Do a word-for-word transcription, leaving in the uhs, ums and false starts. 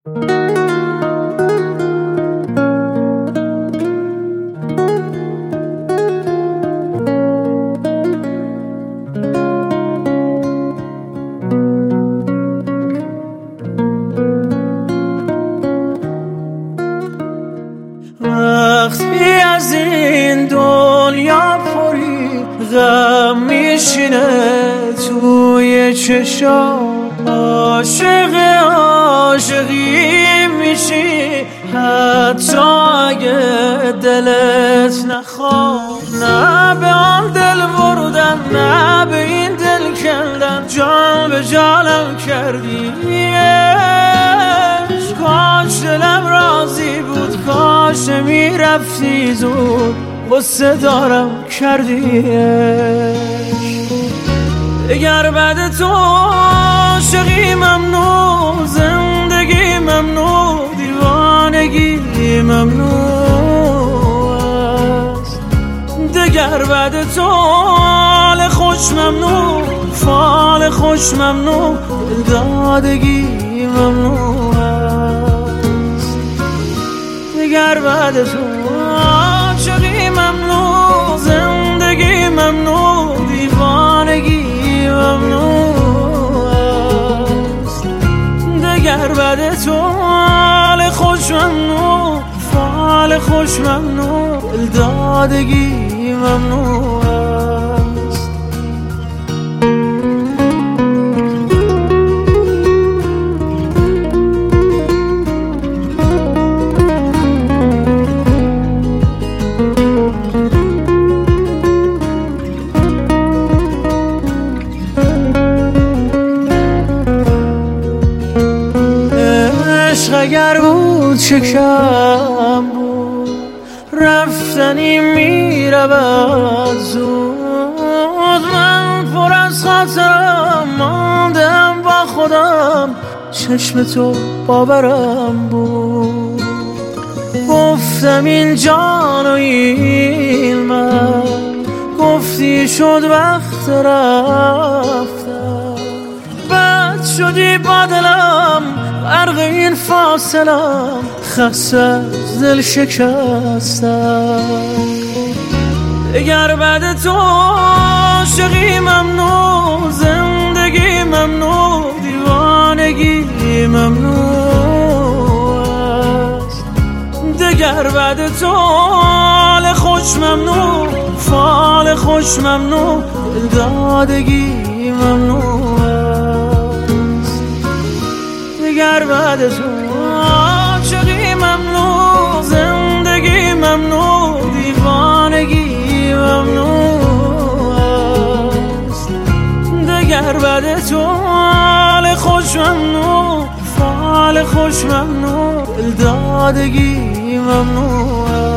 وقتی از این دنیا پری غم میشینه توی چشام، عاشق عاشقی میشی حتی اگه دلت نخواد. نه به آن دل بردن، نه به این دل کندن، جان به جانم کردی. کاش دلم راضی بود، کاش میرفتی زود، غصه دارم کردیش. اگر بعد تو عاشقی ممنوع، زندگی ممنوع، دیوانگی ممنوع است. دگر بعد تو حال خوش ممنوع، فال خوش ممنوع، دادگی ممنوع است. دگر بعد تو عاشقی ممنوع، زندگی ممنوع، دیوانگی ممنوع است. دگر بعد تو حال خوش ممنوع، فال خوش ممنوع، دادگی ممنوع است. اگر بود چه کم بود، رفتنی میرود زود. من پر از خاطرم ماندم با خودم، چشم تو باورم بود. گفتم این جان و این من، گفتی شد وقت رفتم. بد شدی با دلم غرق این فاصلم، خسته از دل شکستم. اگر بعد تو عاشقی ممنوع، زندگی ممنوع، دیوانگی ممنوع است. دگر بعد تو حال خوش ممنوع، فال خوش ممنوع، دادگی ممنوع است. دگر بعد تو عاشقی ممنوع، زندگی ممنوع، دیوانگی ممنوع است. دگر بعد تو حال خوش ممنوع، فال خوش ممنوع، دادگی ممنوع است.